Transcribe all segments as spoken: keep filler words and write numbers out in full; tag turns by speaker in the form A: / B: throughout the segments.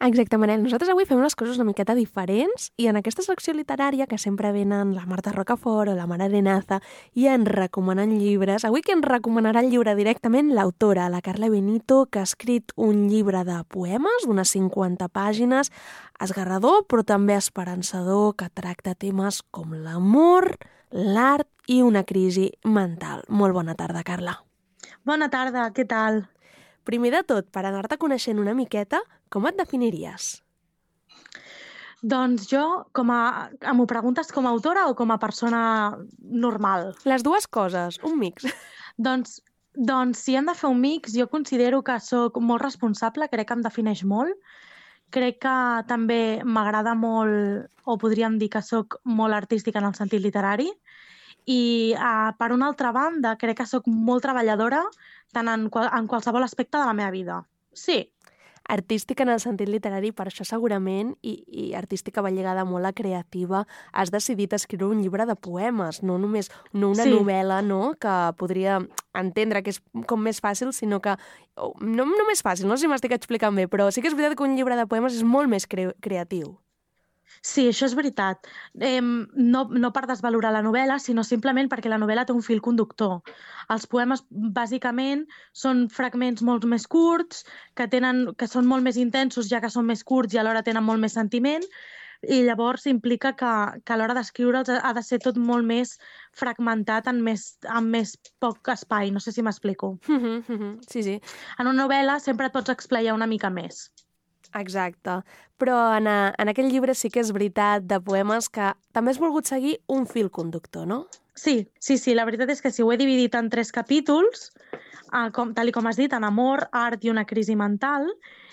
A: Exacte, Manel. Nosaltres avui fem les coses una miqueta diferents i en aquesta secció literària que sempre venen la Marta Rocafort o la Mara Arenaza i ens recomanen llibres. Avui qui ens recomanarà el llibre directament? L'autora, la Carla Benito, que ha escrit un llibre de poemes d'unes cinquanta pàgines, esgarrador però també esperançador, que tracta temes com l'amor, l'art i una crisi mental. Molt bona tarda, Carla.
B: Bona tarda, què tal?
A: Primer de tot, per anar-te coneixent una miqueta, com et definiries?
B: Doncs jo, com a... m'ho preguntes com a autora o com a persona normal?
A: Les dues coses, un mix.
B: Doncs, doncs si hem de fer un mix, jo considero que sóc molt responsable, crec que em defineix molt. Crec que també m'agrada molt, o podríem dir que sóc molt artística en el sentit literari. I uh, per una altra banda, crec que sóc molt treballadora tant en, qual, en qualsevol aspecte de la meva vida. Sí.
A: Artística en el sentit literari, per això segurament, i, i artística va lligada molt a creativa, has decidit escriure un llibre de poemes, no només no una
B: sí.
A: novel·la, no?, que podria entendre que és com més fàcil, sinó que... No, no més fàcil, no sé si m'estic explicant bé, però sí que és veritat que un llibre de poemes és molt més cre creatiu.
B: Sí, això és veritat. Eh, no, no per desvalorar la novel·la, sinó simplement perquè la novel·la té un fil conductor. Els poemes, bàsicament, són fragments molt més curts, que, tenen, que són molt més intensos, ja que són més curts i alhora tenen molt més sentiment, i llavors implica que, que a l'hora d'escriure'ls ha de ser tot molt més fragmentat en més, en més poc espai. No sé si m'explico.
A: Mm -hmm, sí, sí.
B: En una novel·la sempre et pots explayar una mica més.
A: Exacte, però en, a, en aquest llibre sí que és veritat de poemes que també has volgut seguir un fil conductor, no?
B: Sí, sí, sí, la veritat és que sí, ho he dividit en tres capítols, eh, com, tal com has dit, en amor, art i una crisi mental,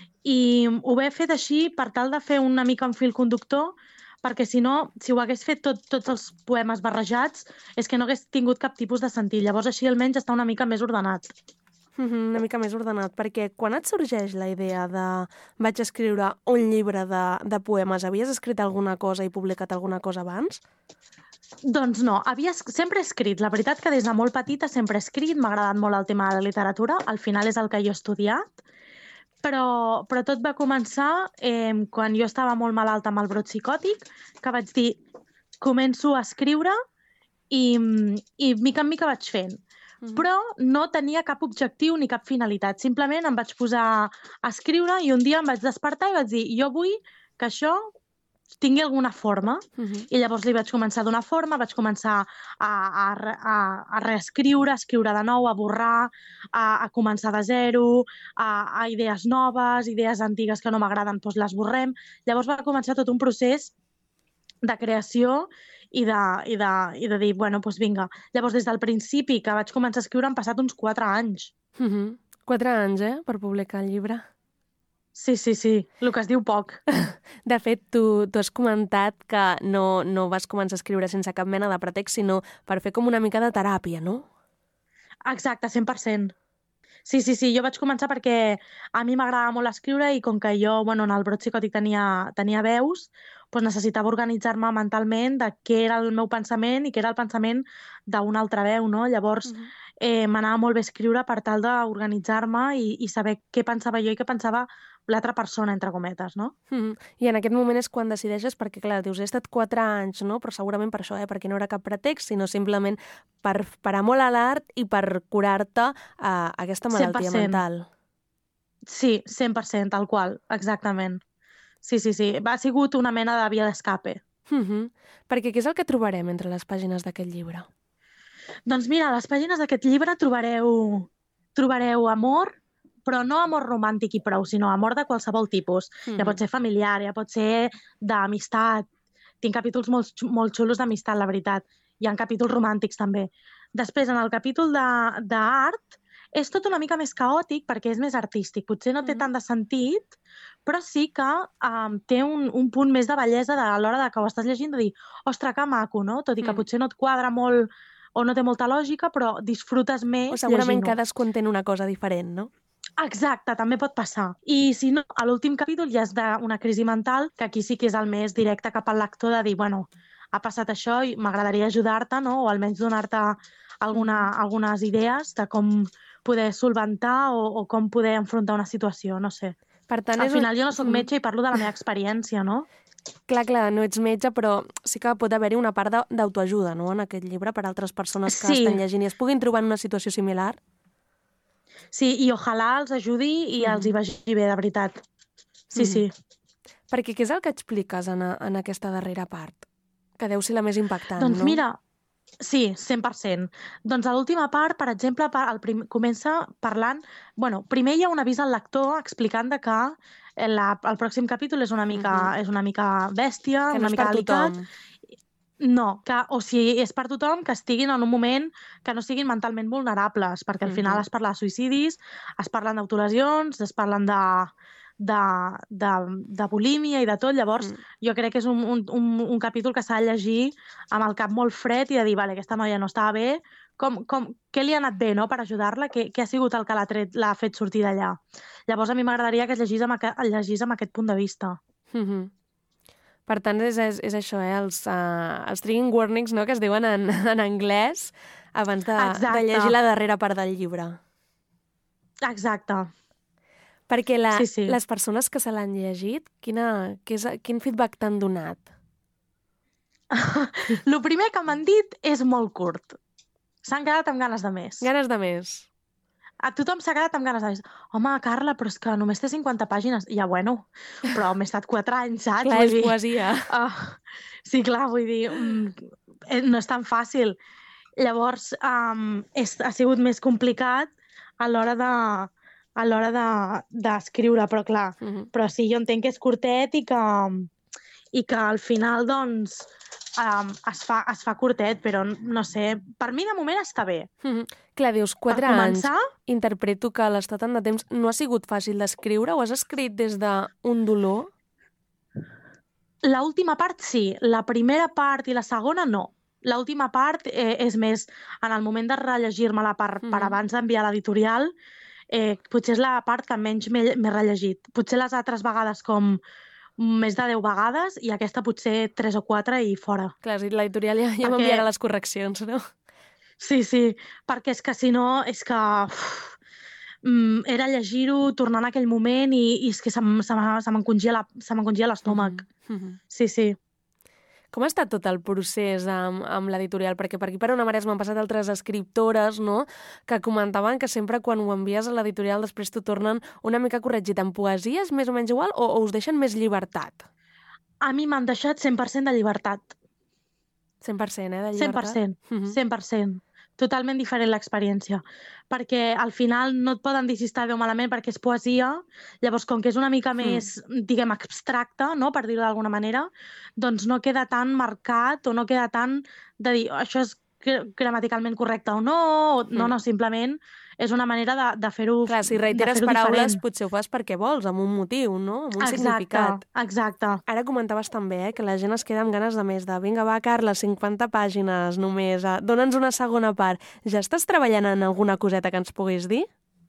B: i ho he fet així per tal de fer una mica un fil conductor, perquè si no, si ho hagués fet tot, tots els poemes barrejats, és que no hagués tingut cap tipus de sentit, llavors així almenys està una mica més ordenat.
A: Una mica més ordenat, perquè quan et sorgeix la idea de vaig escriure un llibre de, de poemes, havies escrit alguna cosa i publicat alguna cosa abans?
B: Doncs no, havia, sempre he escrit. La veritat que des de molt petita sempre he escrit, m'ha agradat molt el tema de la literatura, al final és el que jo he estudiat, però, però tot va començar eh, quan jo estava molt malalta amb el brot psicòtic, que vaig dir, començo a escriure i, i mica en mica vaig fent. Però no tenia cap objectiu ni cap finalitat. Simplement em vaig posar a escriure i un dia em vaig despertar i vaig dir jo vull que això tingui alguna forma. Uh-huh. I llavors li vaig començar a donar forma, vaig començar a, a, a, a reescriure, a escriure de nou, a borrar, a, a començar de zero, a, a idees noves, idees antigues que no m'agraden, doncs les borrem. Llavors va començar tot un procés de creació i de, i de, i de dir, bueno, doncs vinga. Llavors, des del principi que vaig començar a escriure han passat uns quatre anys.
A: Mm-hmm. Quatre anys, eh?, per publicar el llibre.
B: Sí, sí, sí, el que es diu poc.
A: De fet, tu, tu has comentat que no, no vas començar a escriure sense cap mena de pretext, sinó per fer com una mica de teràpia, no?
B: Exacte, cent per cent. Sí, sí, sí, jo vaig començar perquè a mi m'agradava molt escriure i com que jo, bueno, en el brot psicòtic tenia, tenia veus, doncs necessitava organitzar-me mentalment de què era el meu pensament i què era el pensament d'una altra veu, no? Llavors, uh-huh. eh, m'anava molt bé escriure per tal d'organitzar-me i, i saber què pensava jo i què pensava l'altra persona, entre cometes, no?
A: Uh-huh. I en aquest moment és quan decideixes, perquè clar, dius, he estat quatre anys, no? Però segurament per això, eh? Perquè no era cap pretext, sinó simplement per parar molt a l'art i per curar-te uh, aquesta malaltia
B: cent per cent.
A: mental.
B: Sí, cent per cent, tal qual, exactament. Sí, sí, sí. Ha sigut una mena de via d'escape.
A: Uh-huh. Perquè què és el que trobarem entre les pàgines d'aquest llibre?
B: Doncs mira, a les pàgines d'aquest llibre trobareu, trobareu amor, però no amor romàntic i prou, sinó amor de qualsevol tipus. Uh-huh. Ja pot ser familiar, ja pot ser d'amistat. Tinc capítols molt, molt xulos d'amistat, la veritat. Hi ha capítols romàntics també. Després, en el capítol d'art, és tot una mica més caòtic perquè és més artístic. Potser no té tant de sentit, però sí que um, té un, un punt més de bellesa de, a l'hora de que ho estàs llegint, de dir, ostres, que maco, no? Tot i que mm. potser no et quadra molt o no té molta lògica, però disfrutes més llegint-ho.
A: O segurament cadascun té una cosa diferent, no?
B: Exacte, també pot passar. I si no, a l'últim capítol ja és d'una crisi mental, que aquí sí que és el més directe cap al lector de dir, bueno, ha passat això i m'agradaria ajudar-te, no? O almenys donar-te alguna, algunes idees de com poder solventar o, o com poder enfrontar una situació, no sé.
A: Per tant,
B: Al
A: és un-
B: final jo no sóc
A: Mm.
B: metge i parlo de la meva experiència, no?
A: Clar, clar, no ets metge, però sí que pot haver-hi una part de- d'autoajuda, no?, en aquest llibre, per altres persones que
B: Sí.
A: estan llegint i es puguin trobar en una situació similar.
B: Sí, i ojalà els ajudi i els hi vagi bé, de veritat. Sí, sí.
A: Perquè què és el que expliques en, a, en aquesta darrera part? Que deu ser la més impactant,
B: Doncs
A: no?
B: mira, sí, cent per cent. Doncs a l'última part, per exemple, pa- el prim... comença parlant... Bueno, primer hi ha un avís al lector explicant de que la... el pròxim capítol és una mica,
A: Mhm.
B: és una mica bèstia,
A: Que no
B: una
A: és
B: mica
A: per
B: delicat.
A: tothom.
B: No, que, o sigui, és per tothom que estiguin en un moment que no siguin mentalment vulnerables, perquè al final
A: Mhm.
B: es parla de suïcidis, es parlen d'autolesions, es parlen de, de, de, de bulímia i de tot. Llavors,
A: Mm.
B: jo crec que és un, un, un, un capítol que s'ha de llegir amb el cap molt fred i de dir, vale, aquesta noia no estava bé, com, com, què li ha anat bé, no?, per ajudar-la, què, què ha sigut el que l'ha tret, l'ha fet sortir d'allà. Llavors, a mi m'agradaria que es llegís amb, aqu el llegís amb aquest punt de vista.
A: Mhm. Per tant, és, és, és això, eh? Els, uh, els triggering warnings, no?, que es diuen en, en anglès abans de, de
B: Exacte.
A: llegir la darrera part del llibre.
B: Exacte.
A: Perquè la,
B: Sí, sí.
A: les persones que se l'han llegit, quina, què és, quin feedback t'han donat?
B: El primer que m'han dit és molt curt. S'han quedat amb ganes de més.
A: Ganes de més.
B: A tothom s'ha quedat amb ganes de més. Home, Carla, però és que només té cinquanta pàgines. Ja, bueno, però m'he estat quatre anys, saps?
A: Clar,
B: Vull
A: és
B: dir,
A: poesia.
B: Uh, sí, clar, vull dir, mm, eh, no és tan fàcil. Llavors, um, és, ha sigut més complicat a l'hora de a l'hora de- d'escriure, però clar,
A: Mhm.
B: però sí, jo entenc que és curtet i que, i que al final, doncs, um, es, fa, es fa curtet, però no sé, per mi de moment està bé.
A: Mhm. Clar, dius, quatre
B: Per
A: anys.
B: començar,
A: Interpreto que l'estat tant de temps no ha sigut fàcil d'escriure, o has escrit des d'un dolor?
B: l'última part sí, la primera part i la segona no. L'última part eh, és més, en el moment de rellegir-me-la per, per
A: Mhm.
B: abans d'enviar a l'editorial, eh, potser és la part que menys m'he m'he rellegit. Potser les altres vegades com més de deu vegades i aquesta potser tres o quatre i fora.
A: Clar, has dit, l'editorial ja, ja
B: Perquè-
A: m'enviarà les correccions, no?
B: Sí, sí, perquè és que si no, és que uf, mm, era llegir-ho, tornar en aquell moment i, i és que se, m- se, m'ha- se m'encongia la- se m'encongia l'estómac.
A: Mhm. Mhm.
B: Sí, sí.
A: Com ha estat tot el procés amb, amb l'editorial? Perquè per aquí per una Maresma han passat altres escriptores, no?, que comentaven que sempre quan ho envies a l'editorial després t'ho tornen una mica corregit. En poesia és més o menys igual o, o us deixen més llibertat?
B: A mi m'han deixat cent per cent de llibertat.
A: cent per cent, eh, de
B: cent per
A: llibertat?
B: cent.
A: Mhm.
B: cent per cent. Totalment diferent l'experiència. Perquè al final no et poden dir si està bé o malament perquè és poesia, llavors com que és una mica més, diguem, abstracta, no?, per dir-ho d'alguna manera, doncs no queda tan marcat o no queda tan de dir això és gr- gramaticalment correcte o no, o, no,
A: Mm.
B: no, simplement és una manera de, de fer-ho
A: Clar, si
B: de
A: reiteres
B: fer-ho
A: paraules
B: diferent.
A: potser ho fas perquè vols, amb un motiu, no?, amb un
B: Exacte,
A: significat.
B: exacte.
A: Ara comentaves també, eh, que la gent es queda amb ganes de més, de vinga, va, Carla, cinquanta pàgines només, eh, dona'ns una segona part. Ja estàs treballant en alguna coseta que ens puguis dir?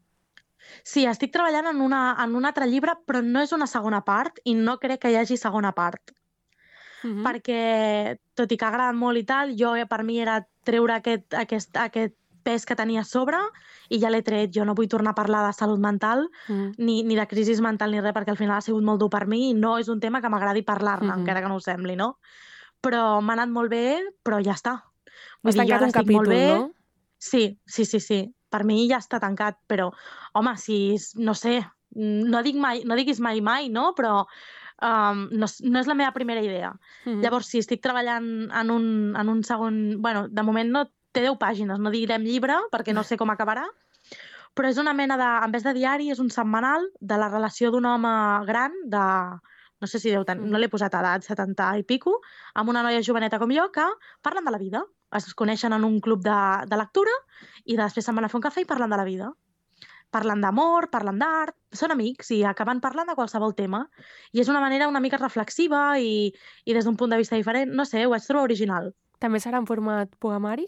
B: Sí, estic treballant en, una, en un altre llibre, però no és una segona part i no crec que hi hagi segona part.
A: Mhm.
B: Perquè, tot i que ha agradat molt i tal, jo eh, per mi era treure aquest, aquest, aquest pes que tenia a sobre i ja l'he tret. Jo no vull tornar a parlar de salut mental
A: Mhm.
B: ni, ni de crisi mental ni res, perquè al final ha sigut molt dur per mi i no és un tema que m'agradi parlar-ne,
A: Mhm.
B: encara que no ho sembli, no? Però m'ha anat molt bé, però ja està.
A: Has
B: jo
A: tancat
B: ara
A: un
B: estic molt
A: capítol,
B: bé.
A: no?
B: Sí, sí, sí, sí. Per mi ja està tancat, però, home, si, no sé, no, dic mai, no diguis mai mai, no? Però um, no, és- no és la meva primera idea.
A: Mhm.
B: Llavors, sí, estic treballant en un, en un segon... Bueno, de moment no té deu pàgines, no direm llibre, perquè no sé com acabarà, però és una mena de... En vez de diari, és un setmanal de la relació d'un home gran, de... No sé si deu tenir... No l'he posat edat, setanta i pico, amb una noia joveneta com jo, que parlen de la vida. Es coneixen en un club de, de lectura i després se'n van a fer un cafè i parlen de la vida. Parlen d'amor, parlen d'art, són amics i acaben parlant de qualsevol tema. I és una manera una mica reflexiva i, i des d'un punt de vista diferent. No sé, ho vaig trobar original.
A: També serà en format poemari?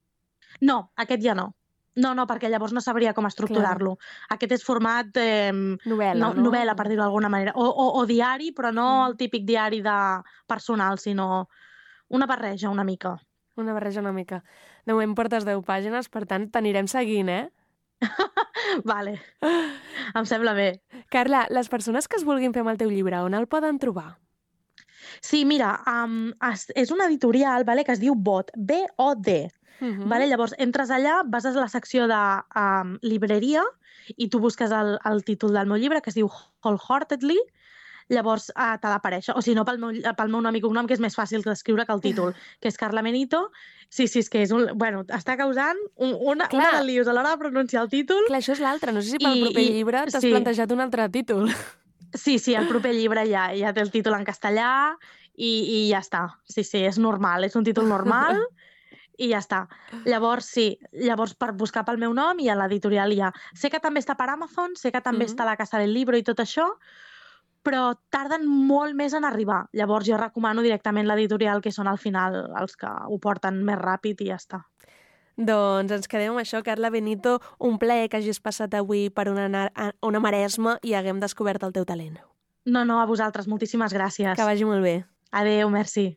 B: No, aquest ja no. No, no, perquè llavors no sabria com estructurar-lo. Aquest és format eh,
A: Novel·la,
B: no,
A: no?
B: novel·la, per dir-ho d'alguna manera. O, o, o diari, però no
A: Mm.
B: el típic diari de personal, sinó una barreja una mica.
A: Una barreja una mica. De moment portes deu pàgines, per tant, t'anirem seguint, eh?
B: Vale, em sembla bé.
A: Carla, les persones que es vulguin fer amb el teu llibre, on el poden trobar?
B: Sí, mira, um, es, és una editorial, vale, que es diu B O D, B O D.
A: Mhm.
B: Vale? Llavors, entres allà, vas a la secció de um, llibreria i tu busques el, el títol del meu llibre, que es diu Wholeheartedly, llavors uh, t'ha d'aparèixer. O si no, pel meu, pel meu nom i cognom, que és més fàcil d'escriure que el títol, que és Carla Benito. Sí, sí, és que és un... Bueno, està causant un, una,
A: Clar.
B: una de lius a l'hora de pronunciar el títol.
A: Clar, això és l'altre. No sé si pel
B: I-
A: proper
B: i-
A: llibre t'has
B: sí.
A: plantejat un altre títol.
B: Sí, sí, el proper llibre ja, ja té el títol en castellà i, i ja està. Sí, sí, és normal, és un títol normal i ja està. Llavors, sí, llavors per buscar pel meu nom i a l'editorial hi ha. Sé que també està per Amazon, sé que també
A: Mhm.
B: està a la Casa del Libro i tot això, però tarden molt més en arribar. Llavors jo recomano directament l'editorial, que són al final els que ho porten més ràpid i ja està.
A: Doncs ens quedem amb això, Carla Benito. Un plaer que hagis passat avui per una, na- una Maresma i haguem descobert el teu talent.
B: No, no, a vosaltres, moltíssimes gràcies.
A: Que vagi molt bé.
B: Adéu, merci.